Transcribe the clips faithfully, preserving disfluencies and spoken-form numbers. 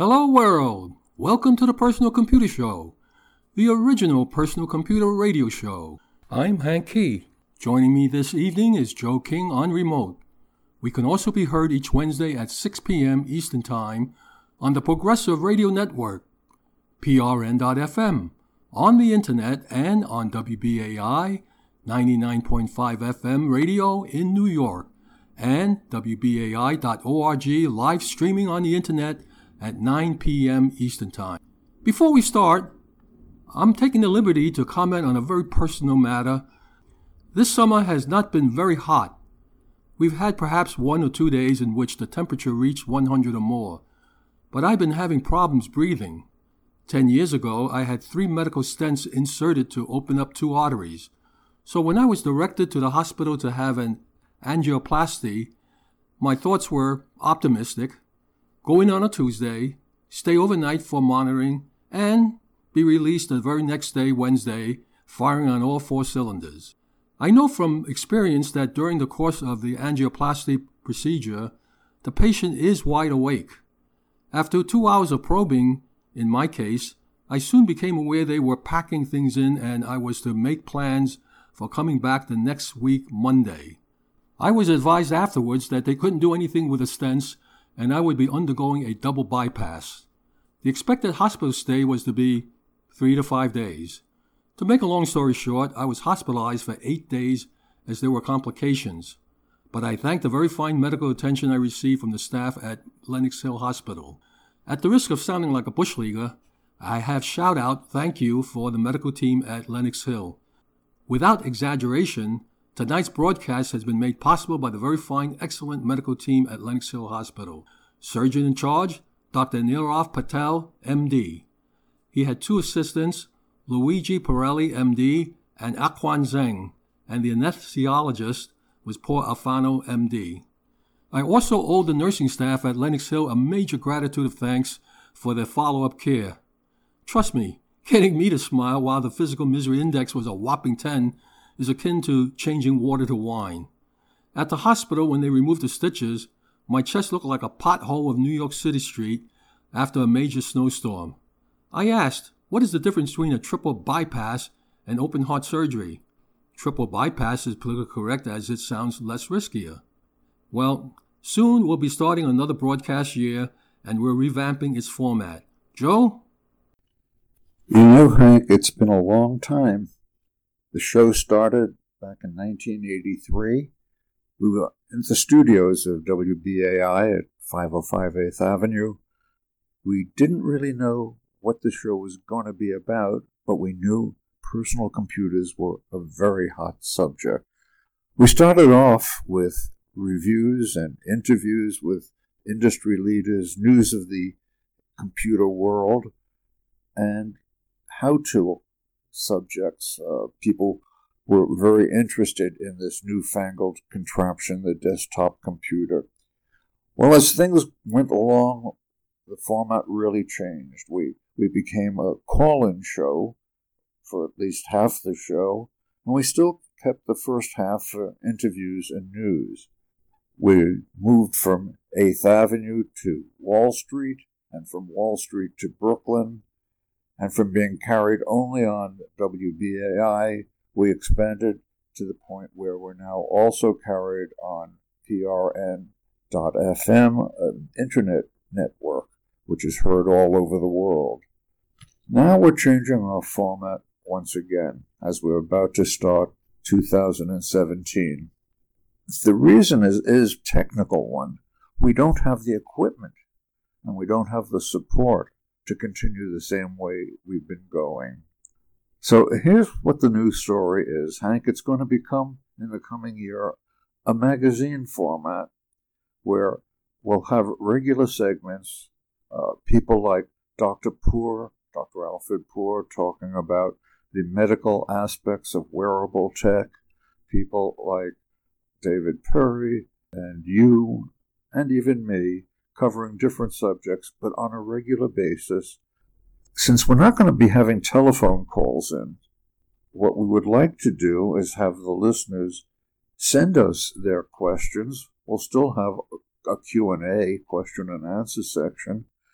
Hello world! Welcome to the Personal Computer Show, the original personal computer radio show. I'm Hank Key. Joining me this evening is Joe King on remote. We can also be heard each Wednesday at six p.m. Eastern Time on the Progressive Radio Network, P R N dot F M, on the internet and on W B A I ninety-nine point five F M radio in New York and W B A I dot org live streaming on the internet at nine p.m. Eastern Time. Before we start, I'm taking the liberty to comment on a very personal matter. This summer has not been very hot. We've had perhaps one or two days in which the temperature reached one hundred or more, but I've been having problems breathing. Ten years ago, I had three medical stents inserted to open up two arteries. So when I was directed to the hospital to have an angioplasty, my thoughts were optimistic. Go in on a Tuesday, stay overnight for monitoring, and be released the very next day, Wednesday, firing on all four cylinders. I know from experience that during the course of the angioplasty procedure, the patient is wide awake. After two hours of probing, in my case, I soon became aware they were packing things in and I was to make plans for coming back the next week, Monday. I was advised afterwards that they couldn't do anything with the stents and I would be undergoing a double bypass. The expected hospital stay was to be three to five days. To make a long story short, I was hospitalized for eight days as there were complications. But I thank the very fine medical attention I received from the staff at Lenox Hill Hospital. At the risk of sounding like a bush leaguer, I have shout out thank you for the medical team at Lenox Hill. Without exaggeration, tonight's broadcast has been made possible by the very fine, excellent medical team at Lenox Hill Hospital. Surgeon in charge, Doctor Nirav Patel, M D. He had two assistants, Luigi Pirelli, M D, and Aquan Zeng, and the anesthesiologist was Paul Alfano, M D. I also owe the nursing staff at Lenox Hill a major gratitude of thanks for their follow-up care. Trust me, getting me to smile while the physical misery index was a whopping ten is akin to changing water to wine. At the hospital, when they removed the stitches, my chest looked like a pothole of New York City street after a major snowstorm. I asked, what is the difference between a triple bypass and open heart surgery? Triple bypass is politically correct as it sounds less riskier. Well, soon we'll be starting another broadcast year and we're revamping its format. Joe? You know, Hank, it's been a long time. The show started back in nineteen eighty-three. We were in the studios of W B A I at five oh five eighth Avenue. We didn't really know what the show was going to be about, but we knew personal computers were a very hot subject. We started off with reviews and interviews with industry leaders, news of the computer world, and how-to subjects. Uh, people were very interested in this newfangled contraption, the desktop computer. Well, as things went along, the format really changed. We we became a call-in show for at least half the show, and we still kept the first half for interviews and news. We moved from eighth Avenue to Wall Street, and from Wall Street to Brooklyn, and from being carried only on W B A I, we expanded to the point where we're now also carried on P R N dot F M, an internet network, which is heard all over the world. Now we're changing our format once again, as we're about to start two thousand seventeen. The reason is, is technical one. We don't have the equipment, and we don't have the support to continue the same way we've been going. So here's what the news story is, Hank. It's going to become, in the coming year, a magazine format where we'll have regular segments, uh, people like Doctor Poor, Doctor Alfred Poor, talking about the medical aspects of wearable tech, people like David Perry and you, and even me, covering different subjects, but on a regular basis. Since we're not going to be having telephone calls in, what we would like to do is have the listeners send us their questions. We'll still have a Q and A, question and answer section,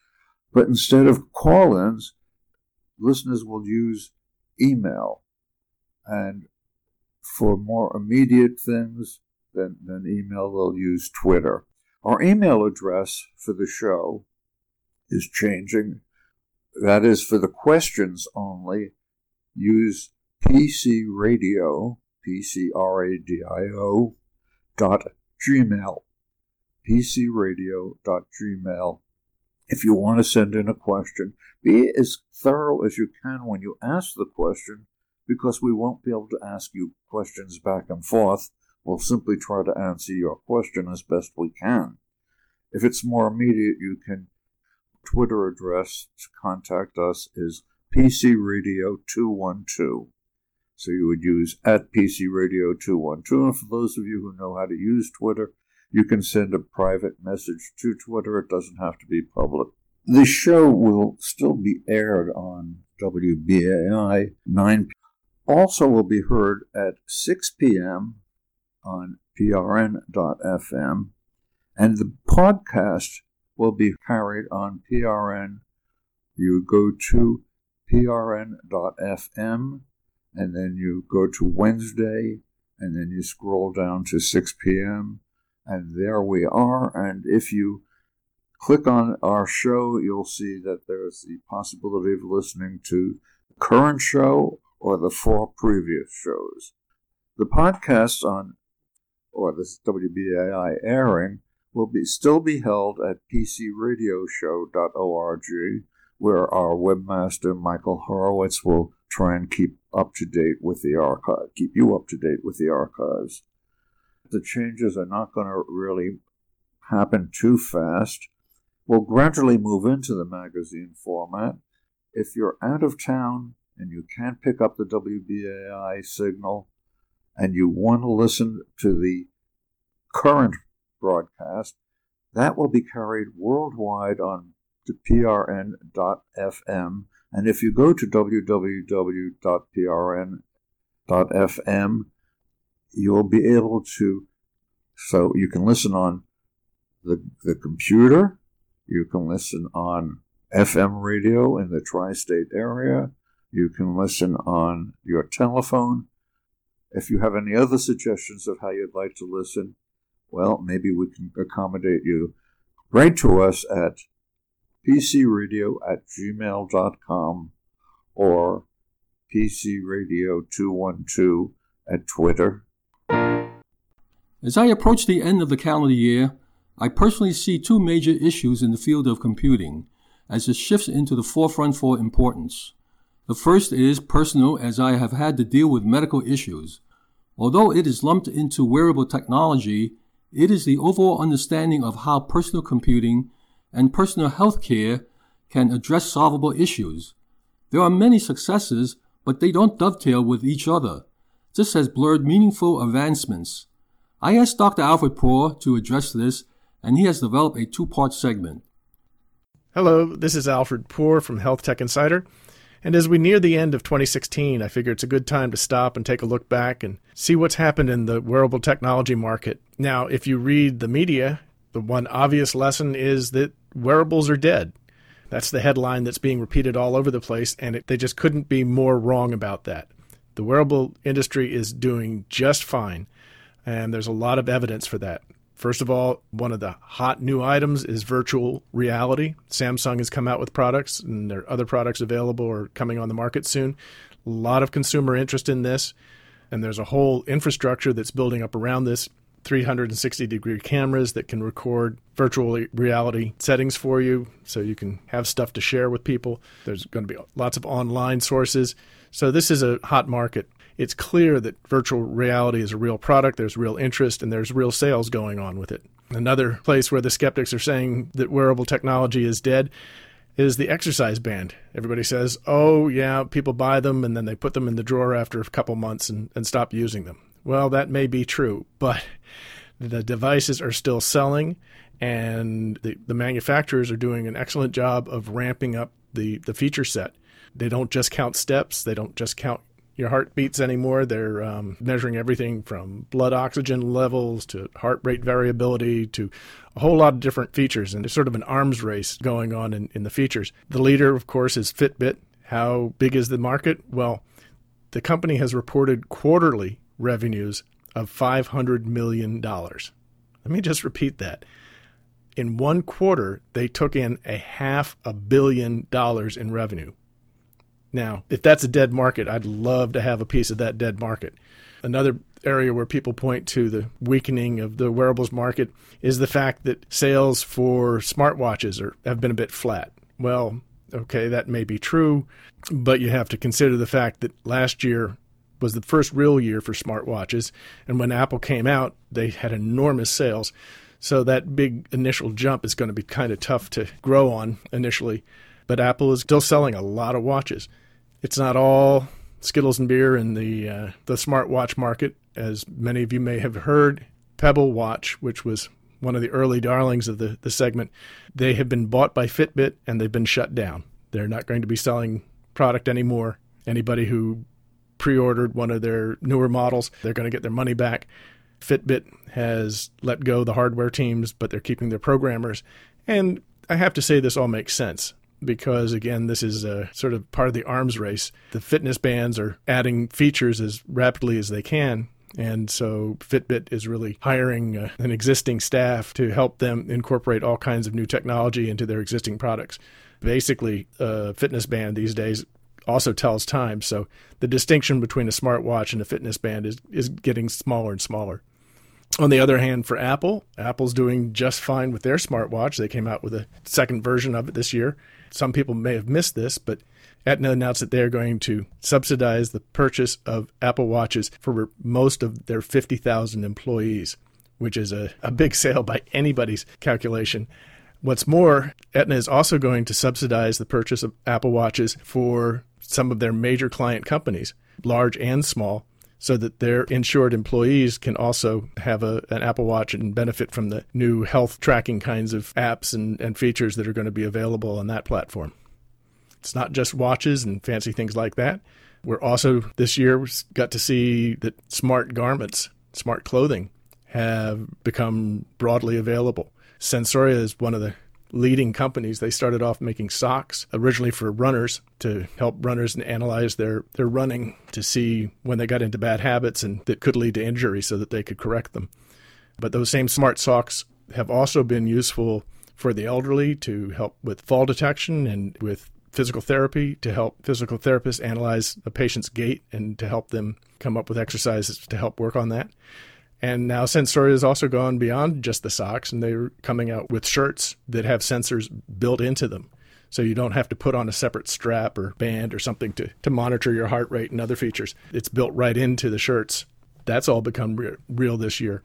But instead of call-ins, listeners will use email. And for more immediate things than, than email, they'll use Twitter. Our email address for the show is changing. That is, for the questions only, use pcradio, P C R A D I O, dot gmail, pcradio dot gmail. If you want to send in a question, be as thorough as you can when you ask the question, because we won't be able to ask you questions back and forth. We'll simply try to answer your question as best we can. If it's more immediate, you can, Twitter address to contact us is P C Radio two one two. So you would use at P C Radio two one two. And for those of you who know how to use Twitter, you can send a private message to Twitter. It doesn't have to be public. This show will still be aired on W B A I nine p.m. Also will be heard at six p.m. on P R N dot F M. And the podcast will be carried on P R N. You go to P R N dot F M, and then you go to Wednesday, and then you scroll down to six p.m., and there we are. And if you click on our show, you'll see that there's the possibility of listening to the current show or the four previous shows. The podcasts on, or this W B A I airing, will be still be held at p c radio show dot org, where our webmaster, Michael Horowitz, will try and keep up to date with the archive, keep you up to date with the archives. The changes are not going to really happen too fast. We'll gradually move into the magazine format. If you're out of town and you can't pick up the W B A I signal and you want to listen to the current broadcast, that will be carried worldwide on to P R N dot F M. And if you go to w w w dot p r n dot f m, you'll be able to, so you can listen on the, the computer, you can listen on F M radio in the tri-state area, you can listen on your telephone. If you have any other suggestions of how you'd like to listen, well, maybe we can accommodate you. Write to us at p c radio at gmail dot com or p c radio two one two at Twitter. As I approach the end of the calendar year, I personally see two major issues in the field of computing as it shifts into the forefront for importance. The first is personal, as I have had to deal with medical issues. Although it is lumped into wearable technology, it is the overall understanding of how personal computing and personal health care can address solvable issues. There are many successes, but they don't dovetail with each other. This has blurred meaningful advancements. I asked Doctor Alfred Poor to address this, and he has developed a two-part segment. Hello, this is Alfred Poor from Health Tech Insider. And as we near the end of twenty sixteen, I figure it's a good time to stop and take a look back and see what's happened in the wearable technology market. Now, if you read the media, the one obvious lesson is that wearables are dead. That's the headline that's being repeated all over the place, and it, they just couldn't be more wrong about that. The wearable industry is doing just fine, and there's a lot of evidence for that. First of all, one of the hot new items is virtual reality. Samsung has come out with products, and there are other products available or coming on the market soon. A lot of consumer interest in this, and there's a whole infrastructure that's building up around this. three hundred sixty degree cameras that can record virtual reality settings for you so you can have stuff to share with people. There's going to be lots of online sources. So this is a hot market. It's clear that virtual reality is a real product, there's real interest, and there's real sales going on with it. Another place where the skeptics are saying that wearable technology is dead is the exercise band. Everybody says, oh, yeah, people buy them, and then they put them in the drawer after a couple months and, and stop using them. Well, that may be true, but the devices are still selling, and the, the manufacturers are doing an excellent job of ramping up the, the feature set. They don't just count steps. They don't just count your heartbeats anymore. They're um, measuring everything from blood oxygen levels to heart rate variability to a whole lot of different features. And there's sort of an arms race going on in, in the features. The leader, of course, is Fitbit. How big is the market? Well, the company has reported quarterly revenues of five hundred million dollars. Let me just repeat that. In one quarter, they took in a half a billion dollars in revenue. Now, if that's a dead market, I'd love to have a piece of that dead market. Another area where people point to the weakening of the wearables market is the fact that sales for smartwatches are, have been a bit flat. Well, okay, that may be true, but you have to consider the fact that last year was the first real year for smartwatches, and when Apple came out, they had enormous sales. So that big initial jump is going to be kind of tough to grow on initially. But Apple is still selling a lot of watches. It's not all Skittles and beer in the uh, the smartwatch market. As many of you may have heard, Pebble Watch, which was one of the early darlings of the, the segment, they have been bought by Fitbit and they've been shut down. They're not going to be selling product anymore. Anybody who pre-ordered one of their newer models, they're going to get their money back. Fitbit has let go the hardware teams, but they're keeping their programmers. And I have to say this all makes sense because, again, this is a sort of part of the arms race. The fitness bands are adding features as rapidly as they can. And so Fitbit is really hiring uh, an existing staff to help them incorporate all kinds of new technology into their existing products. Basically, a fitness band these days also tells time. So the distinction between a smartwatch and a fitness band is, is getting smaller and smaller. On the other hand, for Apple, Apple's doing just fine with their smartwatch. They came out with a second version of it this year. Some people may have missed this, but Aetna announced that they're going to subsidize the purchase of Apple Watches for most of their fifty thousand employees, which is a, a big sale by anybody's calculation. What's more, Aetna is also going to subsidize the purchase of Apple Watches for some of their major client companies, large and small, so that their insured employees can also have a, an Apple Watch and benefit from the new health tracking kinds of apps and, and features that are going to be available on that platform. It's not just watches and fancy things like that. We're also, this year, got to see that smart garments, smart clothing, have become broadly available. Sensoria is one of the leading companies. They started off making socks originally for runners to help runners analyze their, their running to see when they got into bad habits and that could lead to injury so that they could correct them. But those same smart socks have also been useful for the elderly to help with fall detection and with physical therapy, to help physical therapists analyze a patient's gait and to help them come up with exercises to help work on that. And now Sensoria has also gone beyond just the socks, and they're coming out with shirts that have sensors built into them. So you don't have to put on a separate strap or band or something to, to monitor your heart rate and other features. It's built right into the shirts. That's all become re- real this year.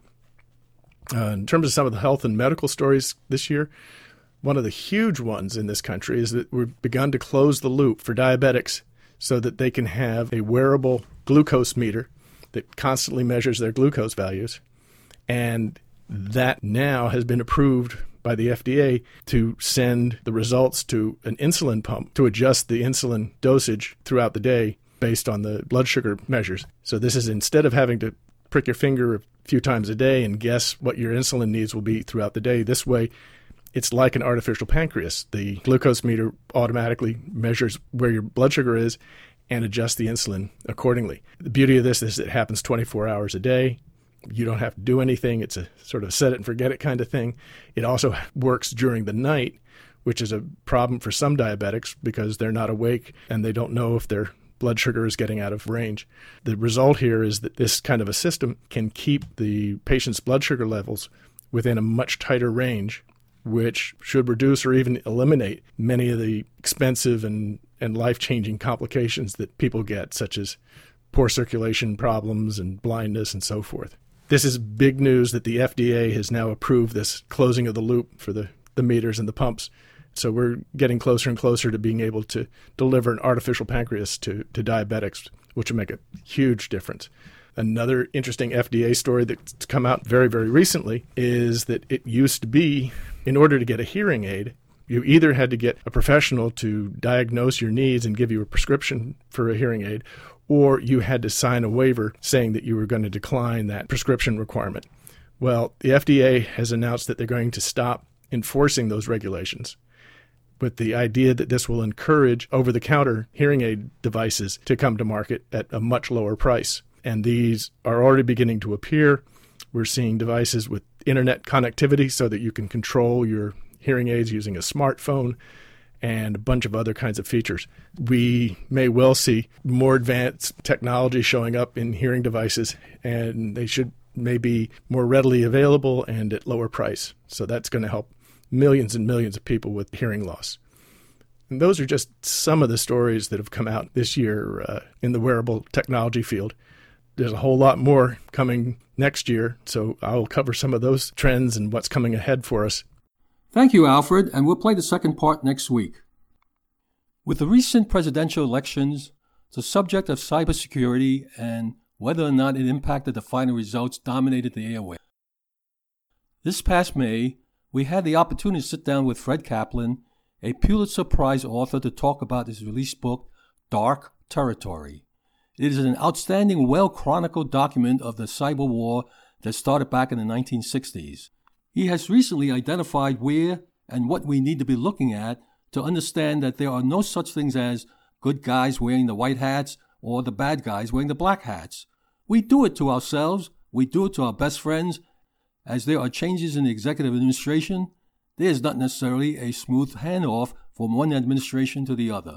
Uh, in terms of some of the health and medical stories this year, one of the huge ones in this country is that we've begun to close the loop for diabetics so that they can have a wearable glucose meter that constantly measures their glucose values. And that now has been approved by the F D A to send the results to an insulin pump to adjust the insulin dosage throughout the day based on the blood sugar measures. So this is, instead of having to prick your finger a few times a day and guess what your insulin needs will be throughout the day, this way it's like an artificial pancreas. The glucose meter automatically measures where your blood sugar is and adjust the insulin accordingly. The beauty of this is it happens twenty-four hours a day. You don't have to do anything. It's a sort of set it and forget it kind of thing. It also works during the night, which is a problem for some diabetics because they're not awake and they don't know if their blood sugar is getting out of range. The result here is that this kind of a system can keep the patient's blood sugar levels within a much tighter range, which should reduce or even eliminate many of the expensive and, and life-changing complications that people get, such as poor circulation problems and blindness and so forth. This is big news that the F D A has now approved this closing of the loop for the, the meters and the pumps. So we're getting closer and closer to being able to deliver an artificial pancreas to, to diabetics, which will make a huge difference. Another interesting F D A story that's come out very, very recently is that it used to be, in order to get a hearing aid, you either had to get a professional to diagnose your needs and give you a prescription for a hearing aid, or you had to sign a waiver saying that you were going to decline that prescription requirement. Well, the F D A has announced that they're going to stop enforcing those regulations, with the idea that this will encourage over-the-counter hearing aid devices to come to market at a much lower price. And these are already beginning to appear. We're seeing devices with internet connectivity so that you can control your hearing aids using a smartphone and a bunch of other kinds of features. We may well see more advanced technology showing up in hearing devices, and they should may be more readily available and at lower price. So that's going to help millions and millions of people with hearing loss. And those are just some of the stories that have come out this year uh, in the wearable technology field. There's a whole lot more coming next year, so I'll cover some of those trends and what's coming ahead for us. Thank you, Alfred, and we'll play the second part next week. With the recent presidential elections, the subject of cybersecurity and whether or not it impacted the final results dominated the airwaves. This past May, we had the opportunity to sit down with Fred Kaplan, a Pulitzer Prize author, to talk about his released book, Dark Territory. It is an outstanding, well-chronicled document of the cyber war that started back in the nineteen sixties. He has recently identified where and what we need to be looking at to understand that there are no such things as good guys wearing the white hats or the bad guys wearing the black hats. We do it to ourselves, we do it to our best friends. As there are changes in the executive administration, there is not necessarily a smooth handoff from one administration to the other.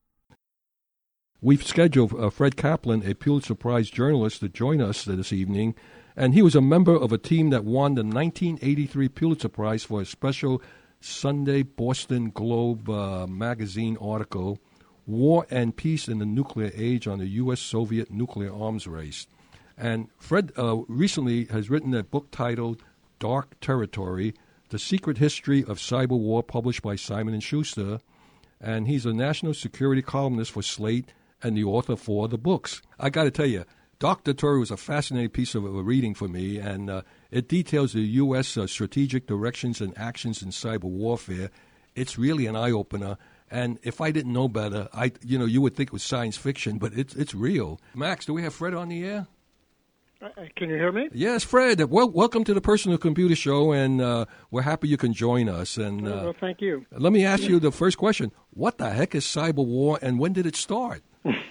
We've scheduled uh, Fred Kaplan, a Pulitzer Prize journalist, to join us this evening, and he was a member of a team that won the nineteen eighty-three Pulitzer Prize for a special Sunday Boston Globe uh, magazine article, War and Peace in the Nuclear Age, on the U S Soviet Nuclear Arms Race. And Fred uh, recently has written a book titled Dark Territory, The Secret History of Cyber War, published by Simon and Schuster. And he's a national security columnist for Slate and the author for the books. I got to tell you, Dark Territory was a fascinating piece of reading for me, and uh, it details the U S uh, strategic directions and actions in cyber warfare. It's really an eye-opener. And if I didn't know better, I, you know, you would think it was science fiction, but it's it's real. Max, do we have Fred on the air? Uh, can you hear me? Yes, Fred. Well, welcome to the Personal Computer Show, and uh, we're happy you can join us. And uh, well, thank you. Let me ask you the first question: what the heck is cyber war, and when did it start?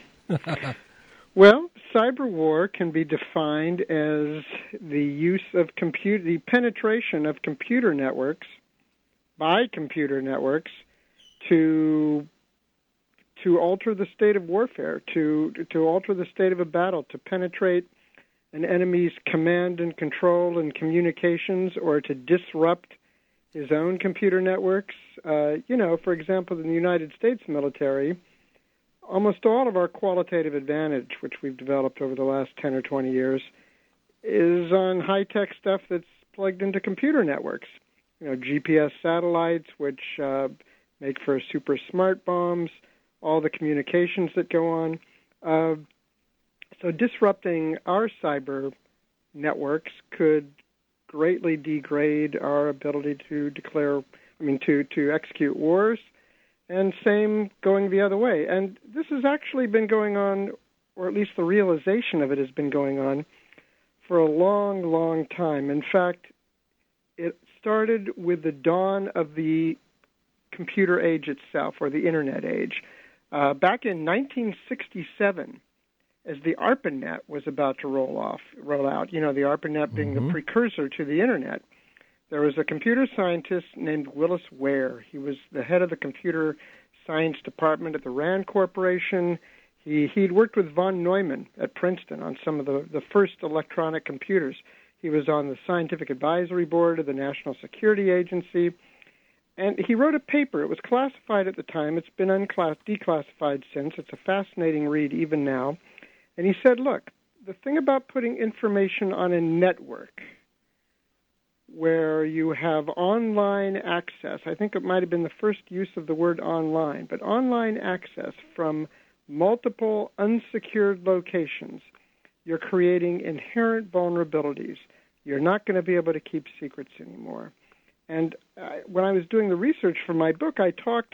Well, cyber war can be defined as the use of computer, the penetration of computer networks by computer networks to to alter the state of warfare, to to alter the state of a battle, to penetrate an enemy's command and control and communications, or to disrupt his own computer networks. Uh, you know, for example, in the United States military, almost all of our qualitative advantage, which we've developed over the last ten or twenty years, is on high-tech stuff that's plugged into computer networks. You know, G P S satellites, which uh, make for super smart bombs, all the communications that go on. Uh, so disrupting our cyber networks could greatly degrade our ability to declare, I mean, to, to execute wars, and same going the other way. And this has actually been going on, or at least the realization of it has been going on, for a long, long time. In fact, it started with the dawn of the computer age itself, or the Internet age. Uh, back in nineteen sixty-seven, as the ARPANET was about to roll off, roll out, you know, the ARPANET being Mm-hmm. the precursor to the Internet, there was a computer scientist named Willis Ware. He was the head of the computer science department at the RAND Corporation. He, he'd worked with von Neumann at Princeton on some of the, the first electronic computers. He was on the scientific advisory board of the National Security Agency. And he wrote a paper. It was classified at the time. It's been unclass- declassified since. It's a fascinating read even now. And he said, look, the thing about putting information on a network where you have online access, I think it might have been the first use of the word online, but online access from multiple unsecured locations, you're creating inherent vulnerabilities. You're not going to be able to keep secrets anymore. And uh, when I was doing the research for my book, I talked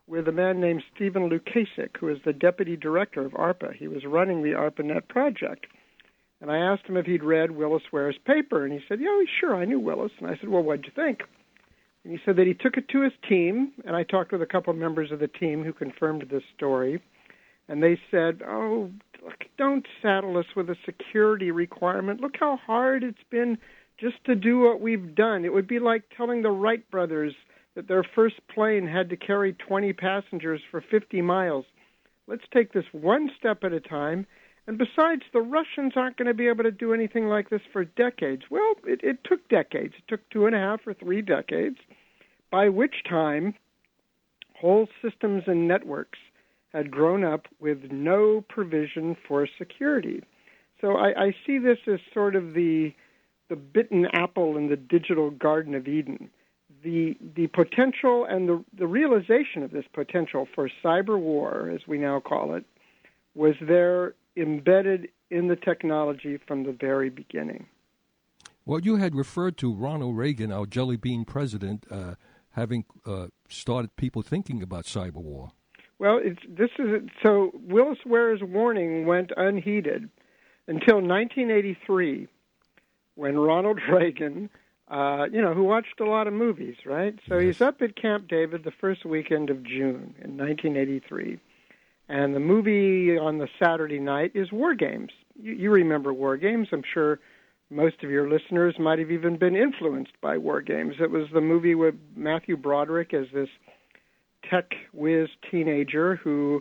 with a man named Stephen Lukasik, who is the deputy director of ARPA. He was running the ARPANET project. And I asked him if he'd read Willis Ware's paper, and he said, yeah, sure, I knew Willis. And I said, well, what'd you think? And he said that he took it to his team, and I talked with a couple of members of the team who confirmed this story, and they said, oh, look, don't saddle us with a security requirement. Look how hard it's been just to do what we've done. It would be like telling the Wright brothers that their first plane had to carry twenty passengers for fifty miles. Let's take this one step at a time. And besides, the Russians aren't going to be able to do anything like this for decades. Well, it, it took decades. It took two and a half or three decades, by which time whole systems and networks had grown up with no provision for security. So I, I see this as sort of the the bitten apple in the digital Garden of Eden. The the potential and the, the realization of this potential for cyber war, as we now call it, was there embedded in the technology from the very beginning. Well, you had referred to Ronald Reagan, our jelly bean president, uh, having uh, started people thinking about cyber war. Well, it's, this is so. Willis Ware's warning went unheeded until nineteen eighty-three, when Ronald Reagan, uh, you know, who watched a lot of movies, right? So yes. He's up at Camp David the first weekend of June in nineteen eighty-three. And the movie on the Saturday night is War Games. You, you remember War Games. I'm sure most of your listeners might have even been influenced by War Games. It was the movie with Matthew Broderick as this tech whiz teenager who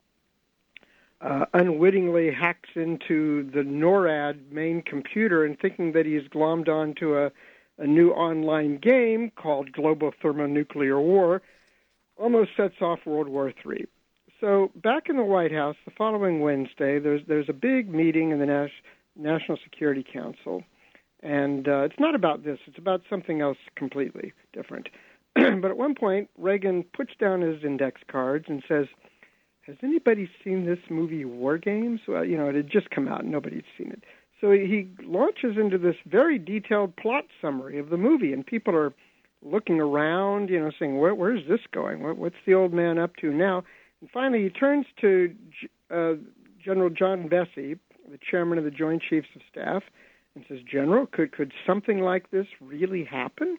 uh, unwittingly hacks into the NORAD main computer and thinking that he's glommed onto a, a new online game called Global Thermonuclear War, almost sets off World War Three. So back in the White House, the following Wednesday, there's there's a big meeting in the Nas- National Security Council, and uh, it's not about this. It's about something else completely different. But at one point, Reagan puts down his index cards and says, has anybody seen this movie War Games? Well, you know, it had just come out and nobody had seen it. So he launches into this very detailed plot summary of the movie, and people are looking around, you know, saying, Where, where's this going? What, what's the old man up to now? And finally, he turns to uh, General John Vesey, the chairman of the Joint Chiefs of Staff, and says, General, could, could something like this really happen?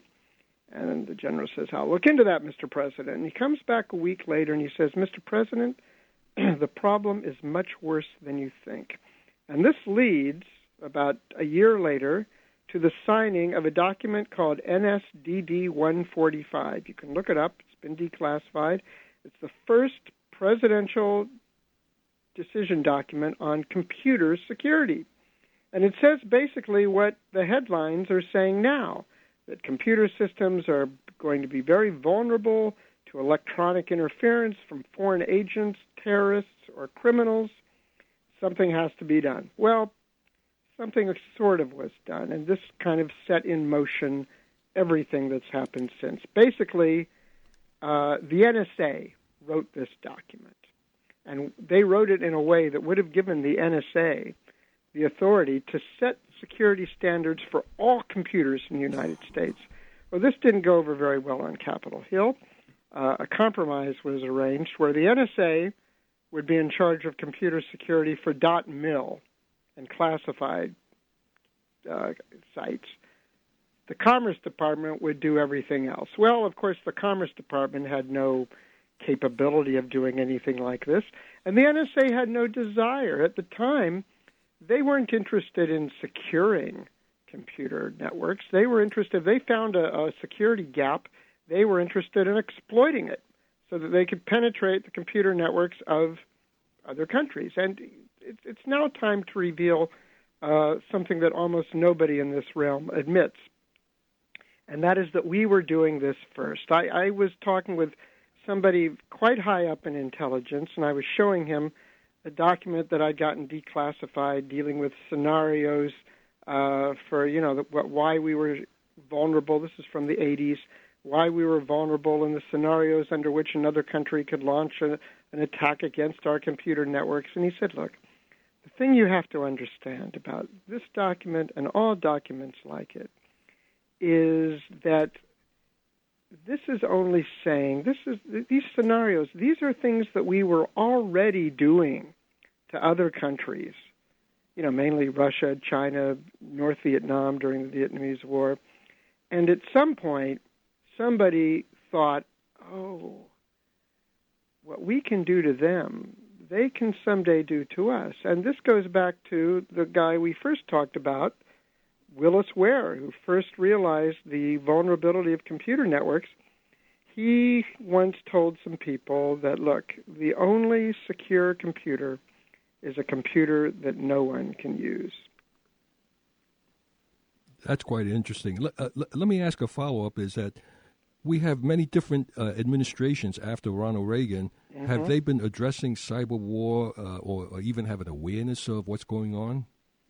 And the general says, I'll look into that, Mister President. And he comes back a week later and he says, Mister President, the problem is much worse than you think. And this leads, about a year later, to the signing of a document called N S D D one forty-five. You can look it up. It's been declassified. It's the first presidential decision document on computer security. And it says basically what the headlines are saying now, that computer systems are going to be very vulnerable to electronic interference from foreign agents, terrorists, or criminals. Something has to be done. Well, something sort of was done, and this kind of set in motion everything that's happened since. Basically, uh, the N S A wrote this document, and they wrote it in a way that would have given the N S A the authority to set security standards for all computers in the United States. Well, this didn't go over very well on Capitol Hill. Uh, a compromise was arranged where the N S A would be in charge of computer security for .mil and classified uh, sites. The Commerce Department would do everything else. Well, of course, the Commerce Department had no capability of doing anything like this, and the N S A had no desire. At the time, they weren't interested in securing computer networks. They were interested, if they found a, a security gap, they were interested in exploiting it so that they could penetrate the computer networks of other countries. And it, it's now time to reveal uh, something that almost nobody in this realm admits, and that is that we were doing this first. I, I was talking with somebody quite high up in intelligence, and I was showing him a document that I'd gotten declassified dealing with scenarios uh, for, you know, the, why we were vulnerable. This is from the eighties, why we were vulnerable in the scenarios under which another country could launch a, an attack against our computer networks. And he said, look, the thing you have to understand about this document and all documents like it is that this is only saying, this is these scenarios, these are things that we were already doing to other countries, you know, mainly Russia, China, North Vietnam during the Vietnamese War. And at some point, somebody thought, oh, what we can do to them, they can someday do to us. And this goes back to the guy we first talked about, Willis Ware, who first realized the vulnerability of computer networks. He once told some people that, look, the only secure computer is a computer that no one can use. That's quite interesting. Let, uh, let me ask a follow-up, is that we have many different uh, administrations after Ronald Reagan. Mm-hmm. Have they been addressing cyber war uh, or, or even have an awareness of what's going on?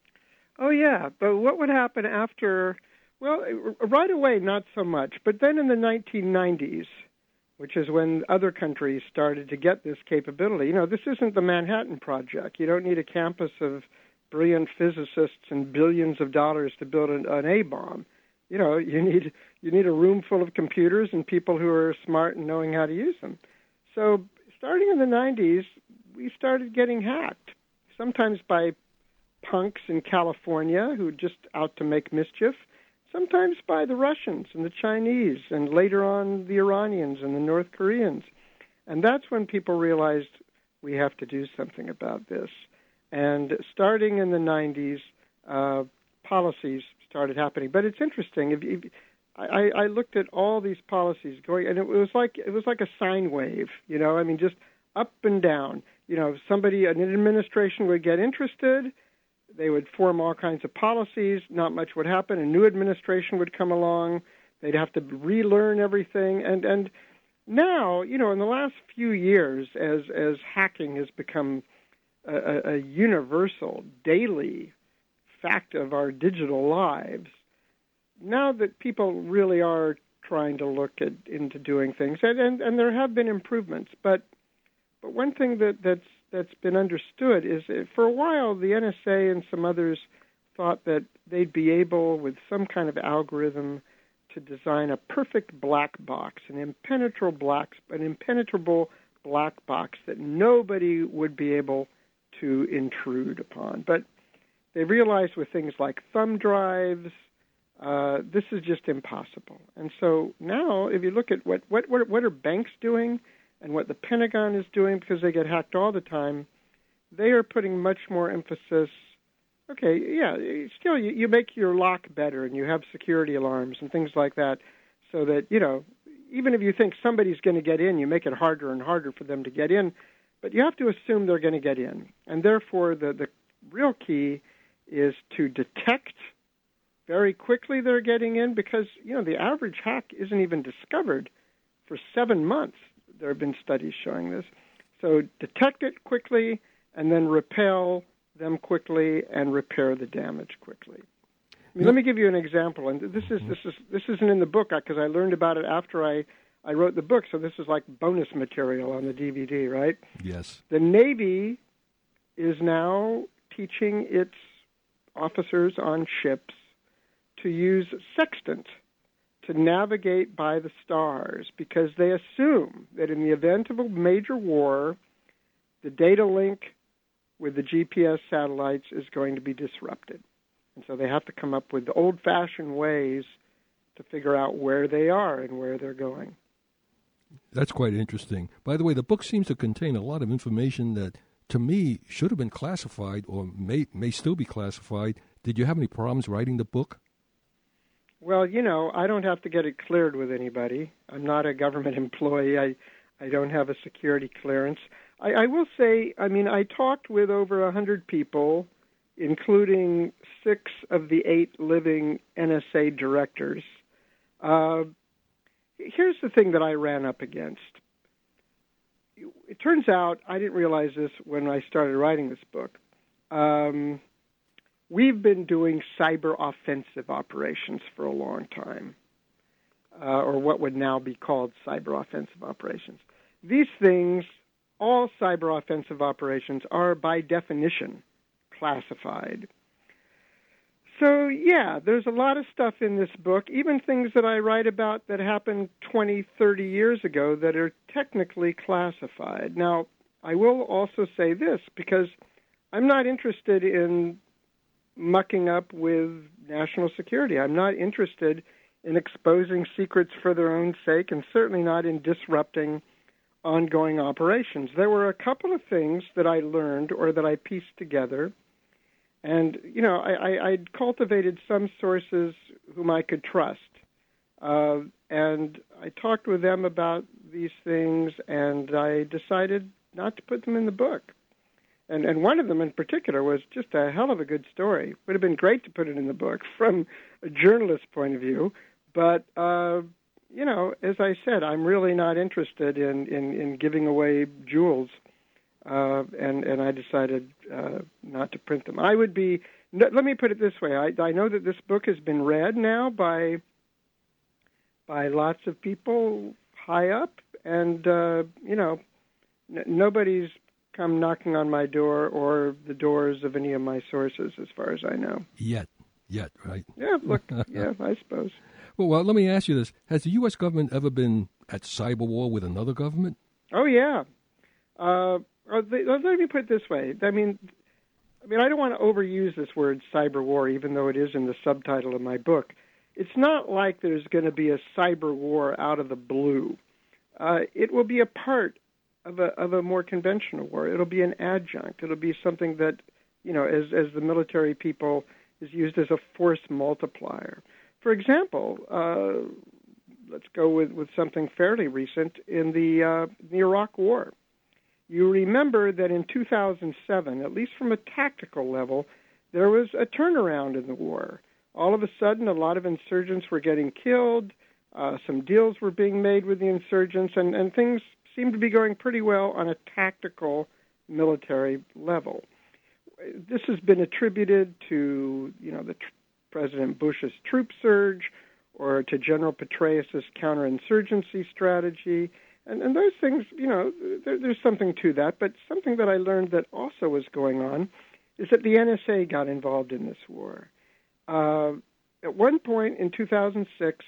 Oh, yeah. But what would happen after, well, right away, not so much. But then in the nineteen nineties, which is when other countries started to get this capability, you know, this isn't the Manhattan Project. You don't need a campus of brilliant physicists and billions of dollars to build an, an A-bomb. You know, you need you need a room full of computers and people who are smart and knowing how to use them. So starting in the nineties, we started getting hacked, sometimes by punks in California who were just out to make mischief, sometimes by the Russians and the Chinese, and later on the Iranians and the North Koreans. And that's when people realized we have to do something about this. And starting in the nineties, uh, policies started happening. But it's interesting. If, if I, I looked at all these policies going, and it was like it was like a sine wave. You know, I mean, just up and down. You know, somebody, an administration would get interested. They would form all kinds of policies. Not much would happen. A new administration would come along. They'd have to relearn everything. And and now, you know, in the last few years, as as hacking has become a, a universal, daily fact of our digital lives, now that people really are trying to look at into doing things, and, and, and there have been improvements, but but one thing that, that's that's been understood is that for a while the N S A and some others thought that they'd be able, with some kind of algorithm, to design a perfect black box, an impenetrable black, an impenetrable black box that nobody would be able to intrude upon. But they realized with things like thumb drives, uh, this is just impossible. And so now, if you look at what, what, what, what are banks doing and what the Pentagon is doing, because they get hacked all the time, they are putting much more emphasis. Okay, yeah, still you, you make your lock better and you have security alarms and things like that so that, you know, even if you think somebody's going to get in, you make it harder and harder for them to get in, but you have to assume they're going to get in. And therefore, the, the real key is to detect very quickly they're getting in, because, you know, the average hack isn't even discovered for seven months. There have been studies showing this. So detect it quickly and then repel them quickly and repair the damage quickly. I mean, let me give you an example, and this is this is this isn't in the book because I learned about it after I, I wrote the book, so this is like bonus material on the D V D, right? Yes. The Navy is now teaching its officers on ships to use sextant to navigate by the stars, because they assume that in the event of a major war, the data link with the G P S satellites is going to be disrupted. And so they have to come up with old-fashioned ways to figure out where they are and where they're going. That's quite interesting. By the way, the book seems to contain a lot of information that, to me, should have been classified or may may still be classified. Did you have any problems writing the book? Well, you know, I don't have to get it cleared with anybody. I'm not a government employee. I, I don't have a security clearance. I, I will say, I mean, I talked with over one hundred people, including six of the eight living N S A directors. Uh, here's the thing that I ran up against. It turns out, I didn't realize this when I started writing this book, um, we've been doing cyber offensive operations for a long time, uh, or what would now be called cyber offensive operations. These things, all cyber offensive operations, are by definition classified. So, yeah, there's a lot of stuff in this book, even things that I write about that happened twenty, thirty years ago that are technically classified. Now, I will also say this, because I'm not interested in mucking up with national security. I'm not interested in exposing secrets for their own sake, and certainly not in disrupting ongoing operations. There were a couple of things that I learned or that I pieced together. And, you know, I, I, I'd cultivated some sources whom I could trust. Uh, and I talked with them about these things, and I decided not to put them in the book. And, and one of them in particular was just a hell of a good story. It would have been great to put it in the book from a journalist's point of view. But, uh, you know, as I said, I'm really not interested in, in, in giving away jewels. Uh, and, and I decided uh, not to print them. I would be, no, let me put it this way. I, I know that this book has been read now by by lots of people high up, and, uh, you know, n- nobody's come knocking on my door or the doors of any of my sources, as far as I know. Yet, yet, right? Yeah, look, yeah, I suppose. Well, well, let me ask you this. Has the U S government ever been at cyber war with another government? Oh, yeah. Uh Or they, let me put it this way. I mean, I mean, I don't want to overuse this word cyber war, even though it is in the subtitle of my book. It's not like there's going to be a cyber war out of the blue. Uh, it will be a part of a of a more conventional war. It'll be an adjunct. It'll be something that, you know, as as the military people, is used as a force multiplier. For example, uh, let's go with, with something fairly recent in the, uh, the Iraq War. You remember that in two thousand seven, at least from a tactical level, there was a turnaround in the war. All of a sudden, a lot of insurgents were getting killed, uh, some deals were being made with the insurgents, and, and things seemed to be going pretty well on a tactical military level. This has been attributed to, you know, the tr- President Bush's troop surge, or to General Petraeus's counterinsurgency strategy. And, and those things, you know, there, there's something to that. But something that I learned that also was going on is that the N S A got involved in this war. Uh, at one point in two thousand six,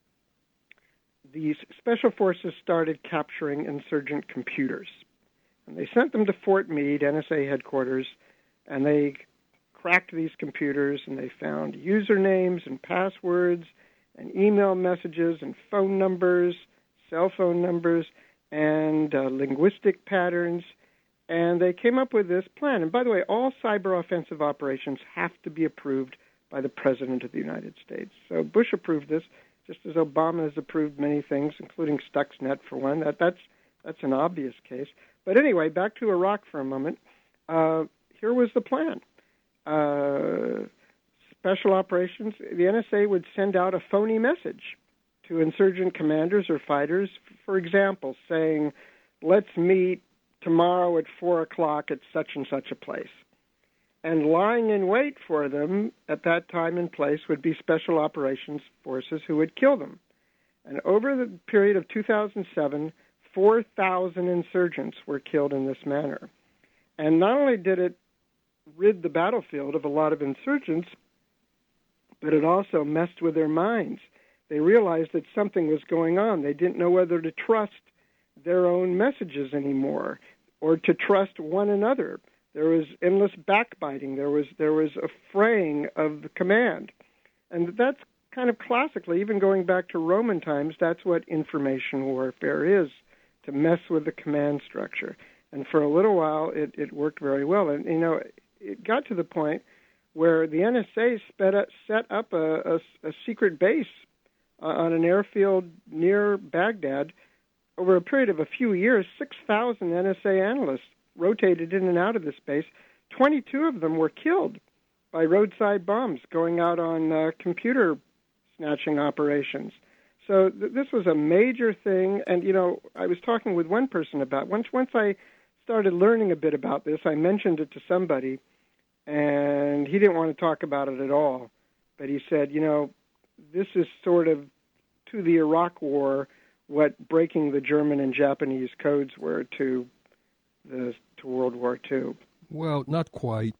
the Special Forces started capturing insurgent computers. And they sent them to Fort Meade, N S A headquarters, and they cracked these computers, and they found usernames and passwords and email messages and phone numbers, cell phone numbers, and uh, linguistic patterns, and they came up with this plan. And by the way, all cyber offensive operations have to be approved by the President of the United States. So Bush approved this, just as Obama has approved many things, including Stuxnet, for one. That, that's, that's an obvious case. But anyway, back to Iraq for a moment. Uh, here was the plan. Uh, special operations, the N S A would send out a phony message to insurgent commanders or fighters, for example, saying, let's meet tomorrow at four o'clock at such and such a place. And lying in wait for them at that time and place would be special operations forces who would kill them. And over the period of two thousand seven, four thousand insurgents were killed in this manner. And not only did it rid the battlefield of a lot of insurgents, but it also messed with their minds. They realized that something was going on. They didn't know whether to trust their own messages anymore or to trust one another. There was endless backbiting. There was there was a fraying of the command. And that's kind of classically, even going back to Roman times, that's what information warfare is, to mess with the command structure. And for a little while, it, it worked very well. And, you know, it got to the point where the N S A sped up, set up a, a, a secret base uh, on an airfield near Baghdad. Over a period of a few years, six thousand N S A analysts rotated in and out of this base. twenty-two of them were killed by roadside bombs going out on uh, computer snatching operations. So th- this was a major thing. And, you know, I was talking with one person about once once I started learning a bit about this, I mentioned it to somebody, and he didn't want to talk about it at all. But he said, you know, this is sort of to the Iraq War what breaking the German and Japanese codes were to the to World War Two. Well, not quite, but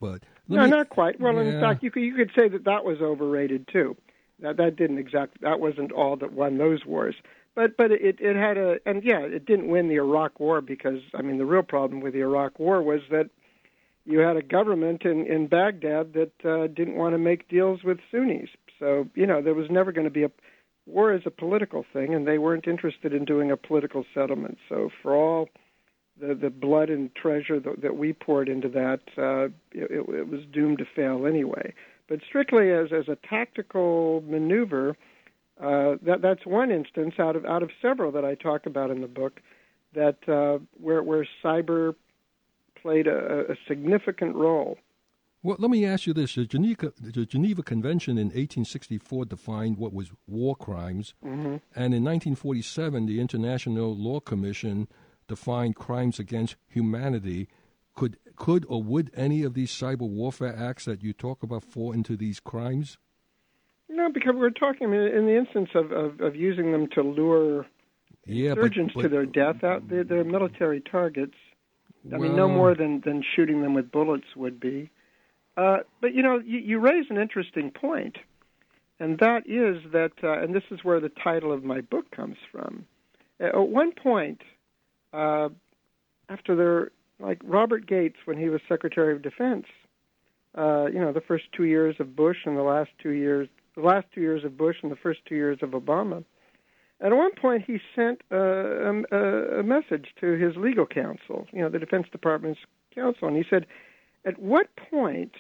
no, me, not quite. Well, yeah. in fact, you could you could say that that was overrated too. That that didn't exact that wasn't all that won those wars. But but it it had a and yeah, it didn't win the Iraq War because I mean the real problem with the Iraq War was that you had a government in in Baghdad that uh, didn't want to make deals with Sunnis. So you know there was never going to be a war as a political thing, and they weren't interested in doing a political settlement. So for all the the blood and treasure that, that we poured into that, uh, it, it was doomed to fail anyway. But strictly as as a tactical maneuver, uh, that that's one instance out of out of several that I talk about in the book, that uh, where where cyber played a, a significant role. Well, let me ask you this: the Geneva, the Geneva Convention in eighteen sixty-four defined what was war crimes, mm-hmm. and in nineteen forty-seven, the International Law Commission defined crimes against humanity. Could could or would any of these cyber warfare acts that you talk about fall into these crimes? No, because we're talking I mean, in the instance of, of, of using them to lure yeah, insurgents but, but, to their death. Out they're, they're military targets. I well, mean, no more than, than shooting them with bullets would be. Uh, but you know, you, you raise an interesting point, and that is that, uh, and this is where the title of my book comes from. At one point, uh, after their like Robert Gates, when he was Secretary of Defense, uh, you know, the first two years of Bush and the last two years, the last two years of Bush and the first two years of Obama, at one point he sent uh, a, a message to his legal counsel, you know, the Defense Department's counsel, and he said, at what point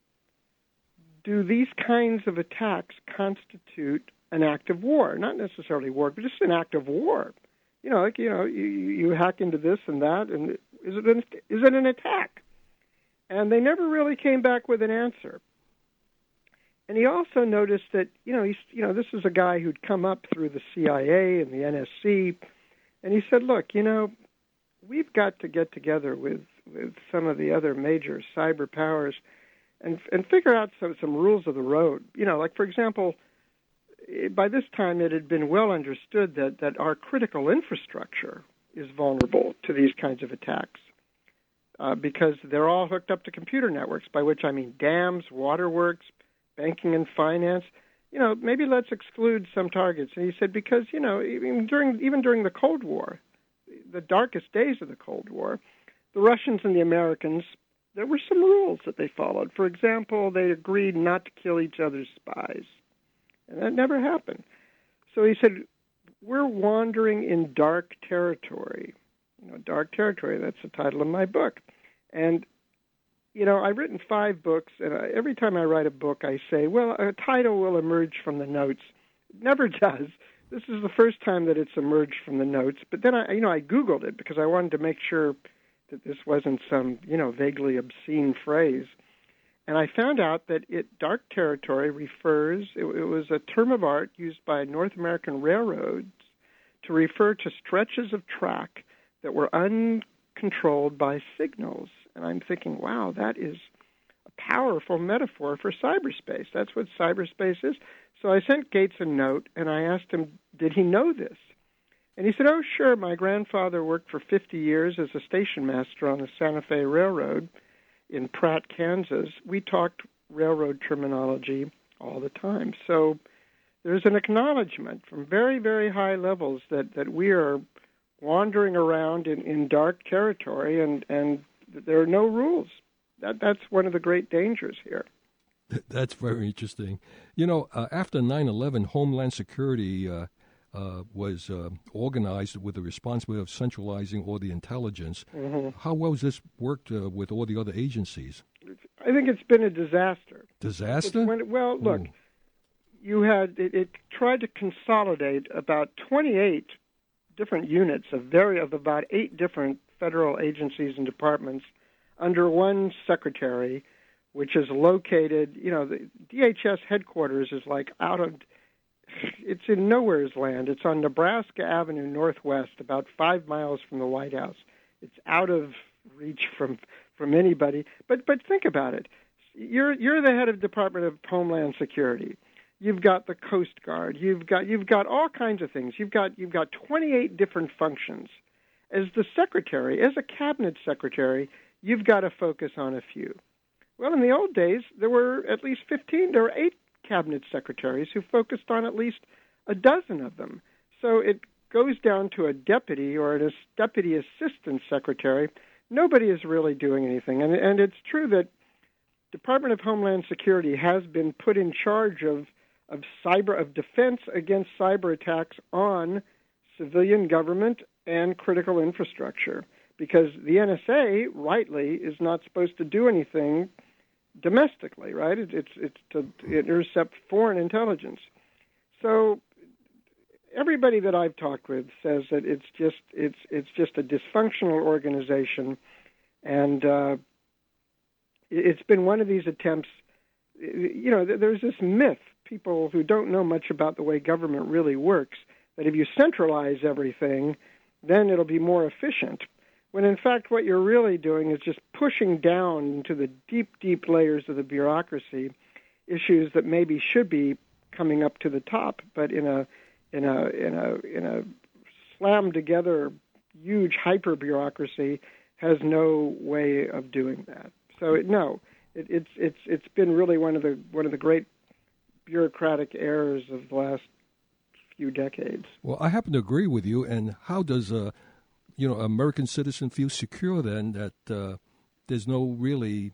do these kinds of attacks constitute an act of war? Not necessarily war, but just an act of war. You know, like, you know, you, you hack into this and that, and is it an, is it an attack? And they never really came back with an answer. And he also noticed that, you know, he's, you know, this is a guy who'd come up through the C I A and the N S C, and he said, look, you know, we've got to get together with, with some of the other major cyber powers and and figure out some, some rules of the road. You know, like, for example, by this time it had been well understood that, that our critical infrastructure is vulnerable to these kinds of attacks uh, because they're all hooked up to computer networks, by which I mean dams, waterworks, banking and finance. You know, maybe let's exclude some targets. And he said, because, you know, even during, even during the Cold War, the darkest days of the Cold War, the Russians and the Americans, there were some rules that they followed. For example, they agreed not to kill each other's spies. And that never happened. So he said, we're wandering in dark territory. You know, dark territory, that's the title of my book. And, you know, I've written five books, and I, every time I write a book, I say, well, a title will emerge from the notes. It never does. This is the first time that it's emerged from the notes. But then, I, you know, I Googled it because I wanted to make sure that this wasn't some, you know, vaguely obscene phrase. And I found out that it dark territory refers, it, it was a term of art used by North American railroads to refer to stretches of track that were uncontrolled by signals. And I'm thinking, wow, that is a powerful metaphor for cyberspace. That's what cyberspace is. So I sent Gates a note, and I asked him, did he know this? And he said, oh, sure, my grandfather worked for fifty years as a station master on the Santa Fe Railroad in Pratt, Kansas. We talked railroad terminology all the time. So there's an acknowledgement from very, very high levels that, that we are wandering around in, in dark territory, and, and there are no rules. That That's one of the great dangers here. That's very interesting. You know, uh, after nine eleven, Homeland Security uh, uh, was uh, organized with the responsibility of centralizing all the intelligence. Mm-hmm. How well has this worked uh, with all the other agencies? I think it's been a disaster. Disaster? When, well, look, Ooh. you had it, it tried to consolidate about twenty-eight different units of very of about eight different federal agencies and departments under one secretary, which is located, you know, the D H S headquarters is like out of, it's in nowhere's land. It's on Nebraska Avenue Northwest, about five miles from the White House. It's out of reach from from anybody. But but think about it. You're you're the head of Department of Homeland Security. You've got the Coast Guard. You've got you've got all kinds of things. You've got you've got twenty-eight different functions. As the secretary, as a cabinet secretary, you've got to focus on a few. Well, in the old days, there were at least fifteen, there were eight cabinet secretaries who focused on at least a dozen of them. So it goes down to a deputy or a deputy assistant secretary. Nobody is really doing anything. And, and it's true that Department of Homeland Security has been put in charge of, of cyber of defense against cyber attacks on civilian government and critical infrastructure, because the N S A, rightly, is not supposed to do anything domestically, right? It, it's it's to intercept foreign intelligence. So everybody that I've talked with says that it's just it's it's just a dysfunctional organization, and uh, it's been one of these attempts. You know, there's this myth, people who don't know much about the way government really works, that if you centralize everything, then it'll be more efficient. When in fact what you're really doing is just pushing down into the deep, deep layers of the bureaucracy issues that maybe should be coming up to the top, but in a in a in a in a slammed together huge hyper bureaucracy has no way of doing that. So it, no, it, it's it's it's been really one of the one of the great bureaucratic errors of the last few decades. Well, I happen to agree with you. And how does a you know American citizen feel secure then that uh, there's no really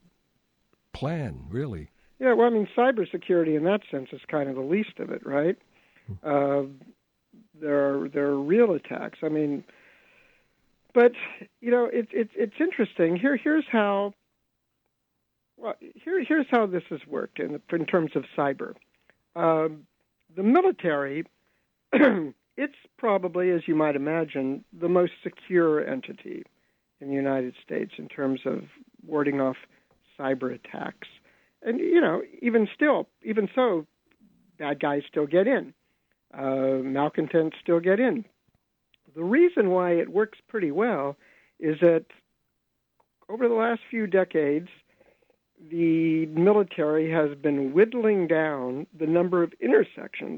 plan, really? Yeah, well, I mean, cybersecurity in that sense is kind of the least of it, right? Uh, there are there are real attacks. I mean, but you know, it's it's it's interesting. Here here's how. Well, here here's how this has worked in in terms of cyber. Um, the military, it's probably, as you might imagine, the most secure entity in the United States in terms of warding off cyber attacks. And, you know, even still, even so, bad guys still get in. Uh, malcontents still get in. The reason why it works pretty well is that over the last few decades, the military has been whittling down the number of intersections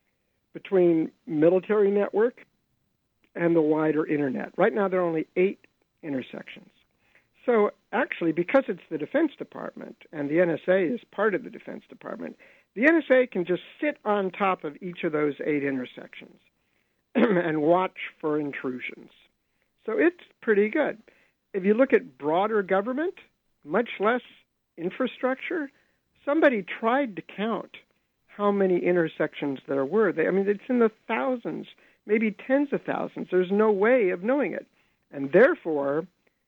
between military network and the wider internet. Right now, there are only eight intersections. So actually, because it's the Defense Department and the N S A is part of the Defense Department, the N S A can just sit on top of each of those eight intersections and watch for intrusions. So it's pretty good. If you look at broader government, much less infrastructure, somebody tried to count how many intersections there were. They, I mean, it's in the thousands, maybe tens of thousands. There's no way of knowing it. And therefore,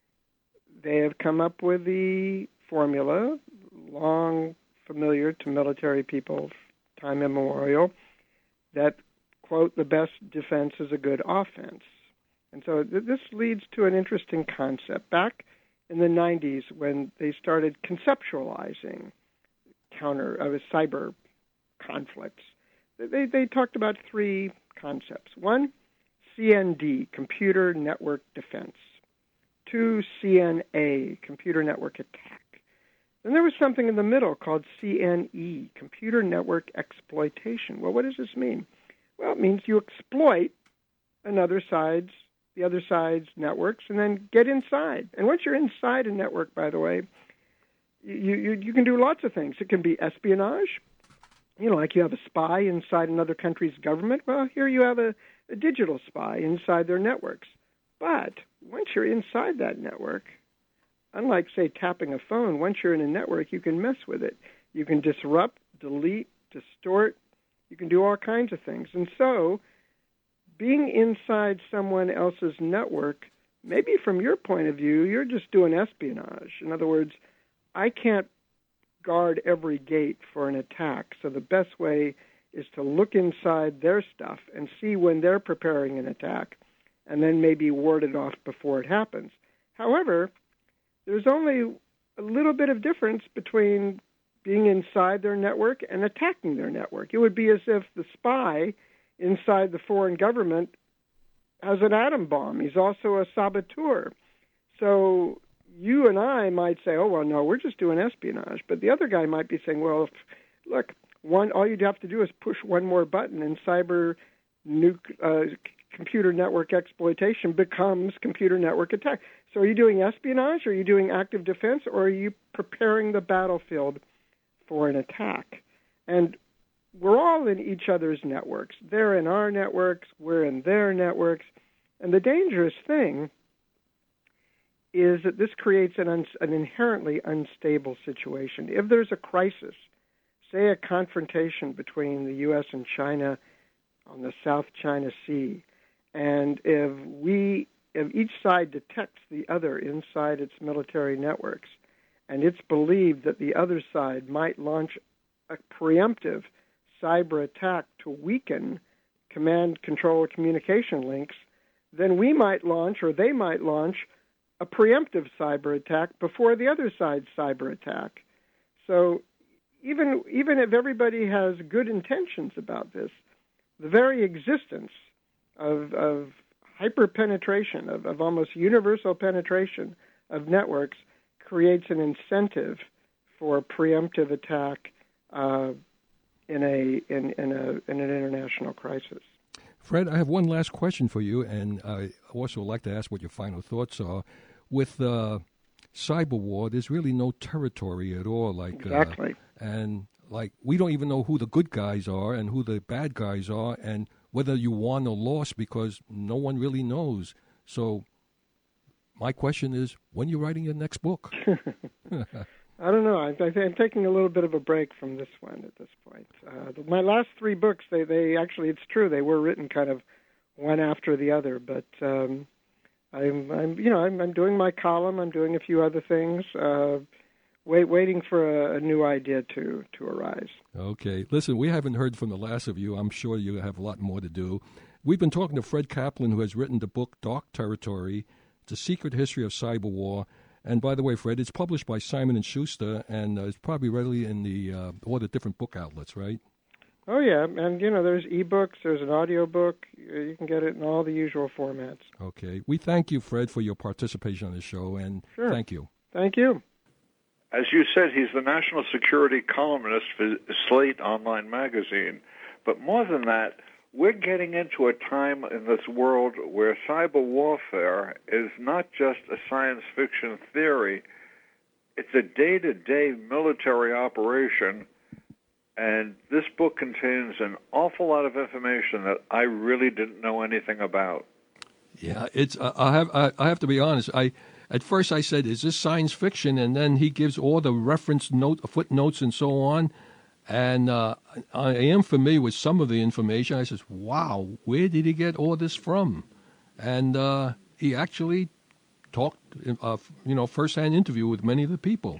they have come up with the formula, long familiar to military people, time immemorial, that, quote, the best defense is a good offense. And so th- this leads to an interesting concept. Back in the nineties, when they started conceptualizing counter uh, cyber conflicts, they, they talked about three concepts. One, C N D, computer network defense. Two, C N A, computer network attack. Then there was something in the middle called C N E, computer network exploitation. Well, what does this mean? Well, it means you exploit another side's, the other side's networks and then get inside. And once you're inside a network, by the way, you, you, you can do lots of things. It can be espionage. You know, like you have a spy inside another country's government. Well, here you have a, a digital spy inside their networks. But once you're inside that network, unlike, say, tapping a phone, once you're in a network, you can mess with it. You can disrupt, delete, distort. You can do all kinds of things. And so being inside someone else's network, maybe from your point of view, you're just doing espionage. In other words, I can't guard every gate for an attack. So the best way is to look inside their stuff and see when they're preparing an attack, and then maybe ward it off before it happens. However, there's only a little bit of difference between being inside their network and attacking their network. It would be as if the spy inside the foreign government has an atom bomb. He's also a saboteur. So you and I might say, oh, well, no, we're just doing espionage. But the other guy might be saying, well, if, look, one, all you'd have to do is push one more button and cyber nuke, uh, computer network exploitation becomes computer network attack. So are you doing espionage, are you doing active defense, or are you preparing the battlefield for an attack? And we're all in each other's networks. They're in our networks, we're in their networks. And the dangerous thing is that this creates an, un- an inherently unstable situation. If there's a crisis, say a confrontation between the U S and China on the South China Sea, and if we, if each side detects the other inside its military networks, and it's believed that the other side might launch a preemptive cyber attack to weaken command, control, or communication links, then we might launch, or they might launch, a preemptive cyber attack before the other side's cyber attack. So even even if everybody has good intentions about this, the very existence of, of hyper-penetration, of, of almost universal penetration of networks creates an incentive for a preemptive attack uh, in a in, in a in an international crisis. Fred, I have one last question for you, and I also would like to ask what your final thoughts are. With uh, cyber war, there's really no territory at all. Like exactly, uh, and like we don't even know who the good guys are and who the bad guys are, and whether you won or lost, because no one really knows. So, my question is, when are you writing your next book? I don't know. I, I, I'm taking a little bit of a break from this one at this point. Uh, the, my last three books, they, they actually, it's true, they were written kind of one after the other. But um, I'm, I'm, you know, I'm, I'm doing my column. I'm doing a few other things. Uh, wait, waiting for a, a new idea to to arise. Okay. Listen, we haven't heard from the last of you. I'm sure you have a lot more to do. We've been talking to Fred Kaplan, who has written the book Dark Territory: The Secret History of Cyber War. And by the way, Fred, it's published by Simon and Schuster, and uh, it's probably readily in the uh, all the different book outlets, right? Oh, yeah. And, you know, there's ebooks, there's an audio book. You can get it in all the usual formats. Okay. We thank you, Fred, for your participation on the show, and sure. Thank you. Thank you. As you said, he's the national security columnist for Slate Online magazine. But more than that, we're getting into a time in this world where cyber warfare is not just a science fiction theory. It's a day-to-day military operation, and this book contains an awful lot of information that I really didn't know anything about. Yeah, it's. Uh, I have. I, I have to be honest. I at first I said, "Is this science fiction?" And then he gives all the reference note, footnotes, and so on. And uh, I am familiar with some of the information. I says, "Wow, where did he get all this from?" And uh, he actually talked, uh, you know, first-hand interview with many of the people.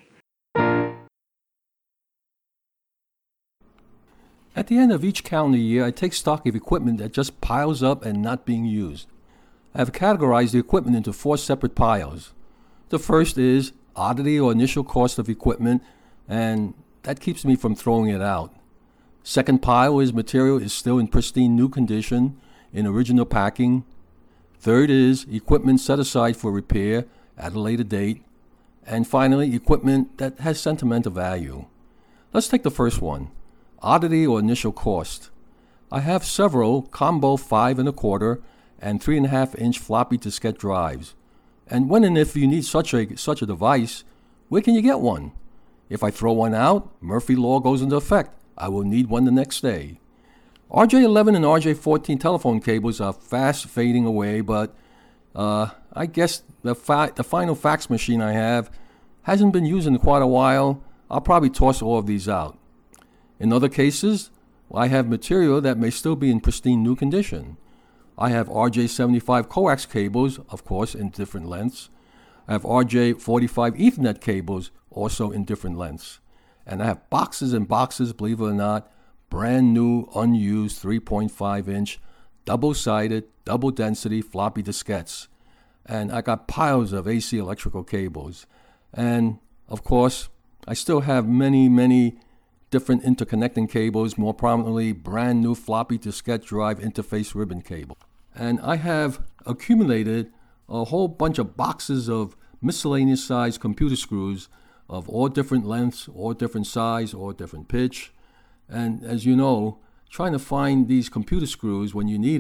At the end of each calendar year, I take stock of equipment that just piles up and not being used. I have categorized the equipment into four separate piles. The first is oddity or initial cost of equipment, and that keeps me from throwing it out. Second pile is material is still in pristine new condition, in original packing. Third is equipment set aside for repair at a later date. And finally, equipment that has sentimental value. Let's take the first one, oddity or initial cost. I have several combo five and a quarter and three and a half inch floppy diskette drives. And when and if you need such a such a device, where can you get one? If I throw one out, Murphy Law goes into effect. I will need one the next day. R J eleven and R J fourteen telephone cables are fast fading away, but uh, I guess the, fa- the final fax machine I have hasn't been used in quite a while. I'll probably toss all of these out. In other cases, I have material that may still be in pristine new condition. I have R J seventy-five coax cables, of course, in different lengths. I have R J forty-five Ethernet cables, also in different lengths. And I have boxes and boxes, believe it or not, brand new, unused three point five inch, double-sided, double-density floppy diskettes. And I got piles of A C electrical cables. And, of course, I still have many, many different interconnecting cables, more prominently brand new floppy diskette drive interface ribbon cable. And I have accumulated a whole bunch of boxes of miscellaneous size computer screws of all different lengths, all different size, all different pitch. And as you know, trying to find these computer screws when you need it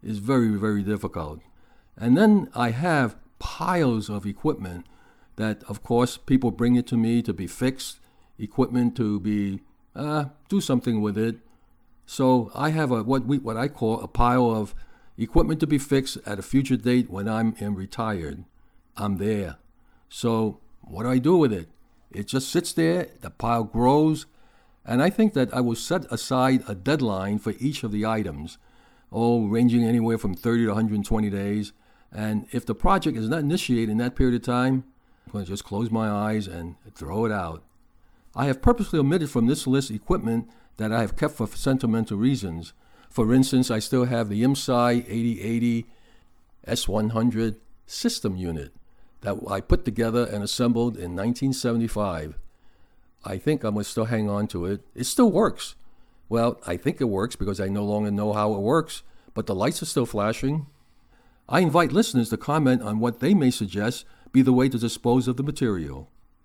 is very, very difficult. And then I have piles of equipment that, of course, people bring it to me to be fixed, equipment to be, uh, do something with it. So I have a what we what I call a pile of equipment to be fixed at a future date when I'm in retired. I'm there. So what do I do with it? It just sits there, the pile grows, and I think that I will set aside a deadline for each of the items, oh, ranging anywhere from thirty to one hundred twenty days. And if the project is not initiated in that period of time, I'm going to just close my eyes and throw it out. I have purposely omitted from this list equipment that I have kept for sentimental reasons. For instance, I still have the M S I eighty eighty S one hundred system unit that I put together and assembled in nineteen seventy-five. I think I'm going to still hang on to it. It still works. Well, I think it works because I no longer know how it works, but the lights are still flashing. I invite listeners to comment on what they may suggest be the way to dispose of the material.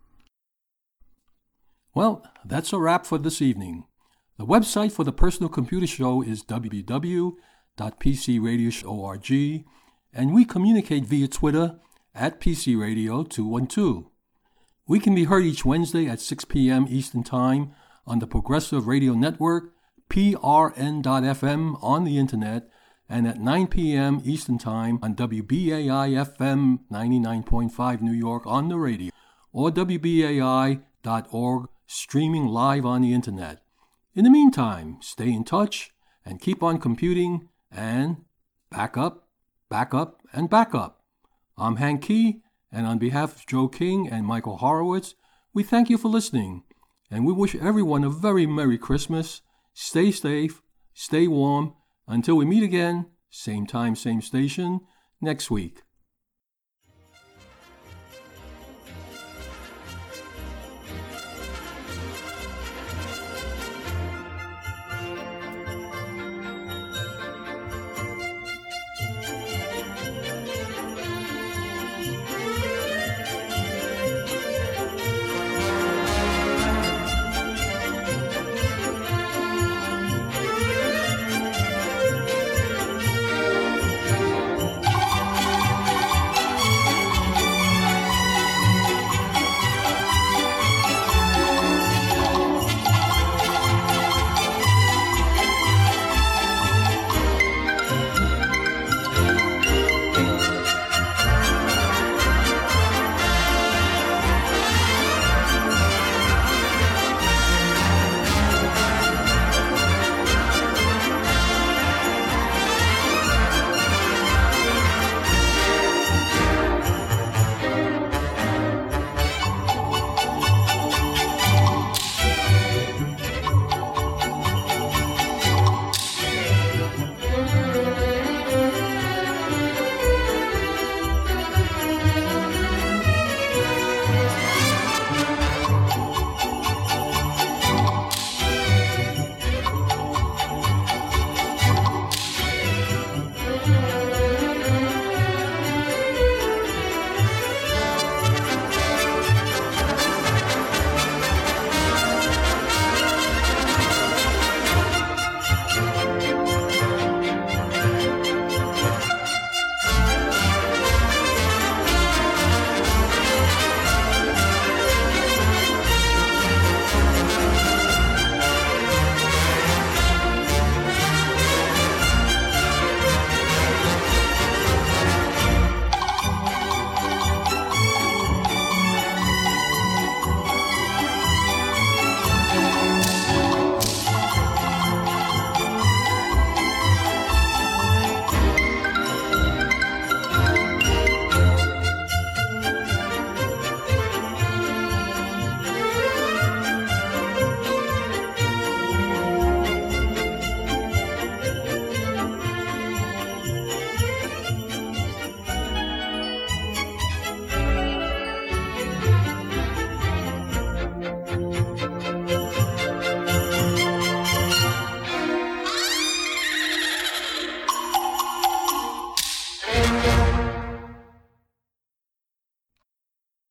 Well, that's a wrap for this evening. The website for the Personal Computer Show is w w w dot p c radio dot org, and we communicate via Twitter at P C Radio two one two. We can be heard each Wednesday at six p.m. Eastern Time on the Progressive Radio Network, P R N dot F M on the Internet, and at nine p.m. Eastern Time on W B A I F M ninety-nine point five New York on the radio, or W B A I dot org streaming live on the Internet. In the meantime, stay in touch and keep on computing and back up, back up, and back up. I'm Hank Key, and on behalf of Joe King and Michael Horowitz, we thank you for listening, and we wish everyone a very Merry Christmas. Stay safe, stay warm, until we meet again, same time, same station, next week.